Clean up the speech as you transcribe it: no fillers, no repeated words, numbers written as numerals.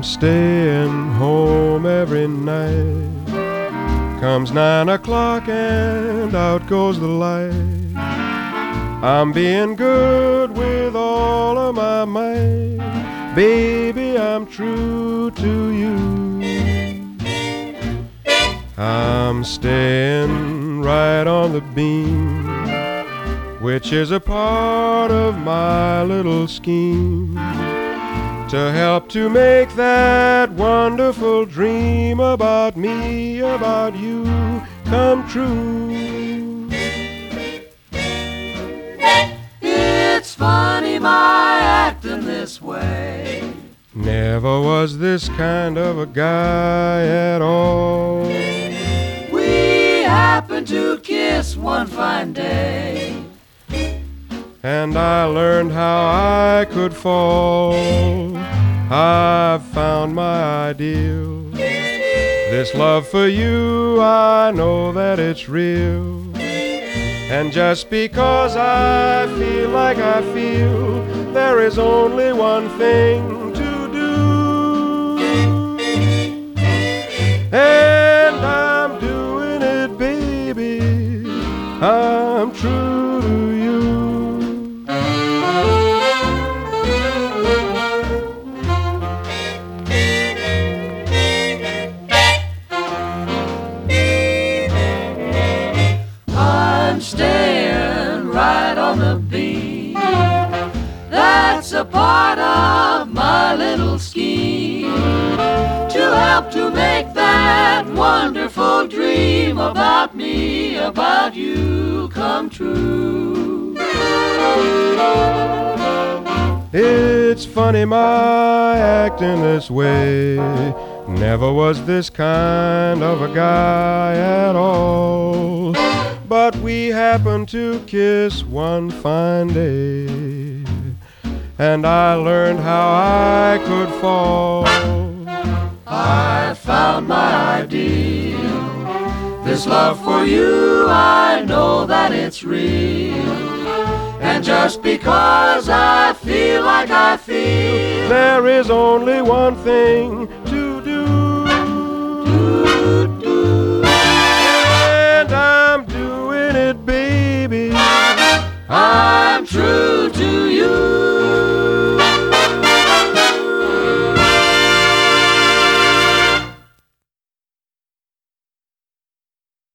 staying home every night. Comes 9 o'clock and out goes the light. I'm being good with all of my might. Baby, I'm true to you. I'm staying right on the beam, which is a part of my little scheme, to help to make that wonderful dream about me, about you, come true. It's funny my acting this way. Never was this kind of a guy at all. We happened to kiss one fine day, and I learned how I could fall. I've found my ideal. This love for you, I know that it's real. And just because I feel like I feel, there is only one thing to do. And I'm doing it, baby. I'm true to you. I'm staying right on the beam. That's a part of my little scheme, to help to make that wonderful dream about me, about you, come true. It's funny my acting this way. Never was this kind of a guy at all. But we happened to kiss one fine day, and I learned how I could fall. I found my ideal. This love for you, I know that it's real. And just because I feel like I feel, there is only one thing